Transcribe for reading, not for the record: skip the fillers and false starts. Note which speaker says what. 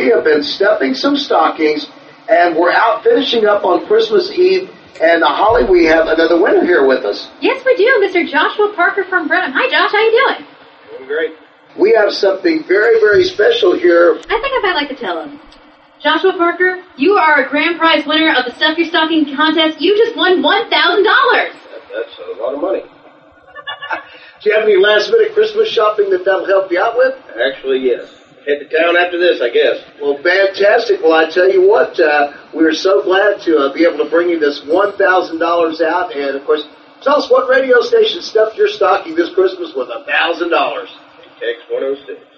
Speaker 1: we have been stuffing some stockings, and we're out finishing up on Christmas Eve. And Holly, we have another winner here with us.
Speaker 2: Yes, we do, Mr. Joshua Parker from Brenham. Hi, Josh. How you doing?
Speaker 3: Doing great.
Speaker 1: We have something very, very special here.
Speaker 2: I think I'd like to tell him. Joshua Parker, you are a grand prize winner of the Stuff Your Stocking contest. You just won $1,000.
Speaker 3: That's a lot of money.
Speaker 1: Do you have any last-minute Christmas shopping that'll help you out with?
Speaker 3: Actually, yes. Head to town after this, I guess.
Speaker 1: Well, fantastic. Well, I tell you what, we're so glad to be able to bring you this $1,000 out. And, of course, tell us what radio station stuffed your stocking this Christmas with $1,000.
Speaker 3: Text 106.